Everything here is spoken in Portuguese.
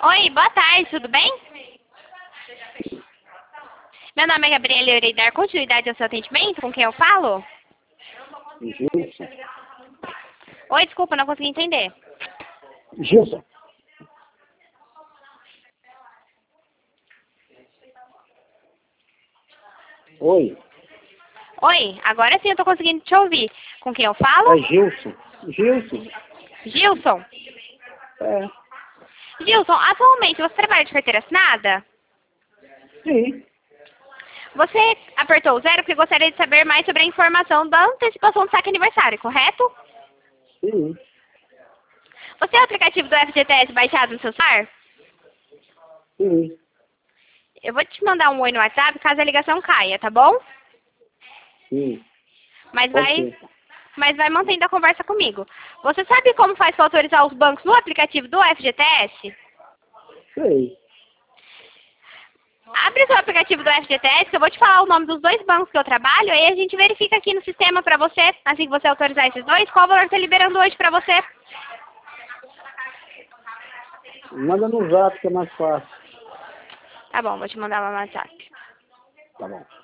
Oi, boa tarde, tudo bem? Meu nome é Gabriela e eu irei dar continuidade ao seu atendimento. Com quem eu falo? Gilson. Oi, desculpa, não consegui entender. Gilson. Oi. Oi, agora sim eu tô conseguindo te ouvir. Com quem eu falo? É Gilson. Gilson. Gilson. É. Gilson, atualmente você trabalha de carteira assinada? Sim. Você apertou o zero porque gostaria de saber mais sobre a informação da antecipação do saque aniversário, correto? Sim. Você tem o aplicativo do FGTS baixado no seu celular? Sim. Eu vou te mandar um oi no WhatsApp caso a ligação caia, tá bom? Sim. Mas Pode vai, ser. mas vai mantendo a conversa comigo. Você sabe como faz para autorizar os bancos no aplicativo do FGTS? Sei. Abre seu aplicativo do FGTS, que eu vou te falar o nome dos dois bancos que eu trabalho, aí a gente verifica aqui no sistema pra você, assim que você autorizar esses dois, qual valor está liberando hoje pra você. Manda no zap que é mais fácil. Tá bom, vou te mandar lá no WhatsApp. Tá bom.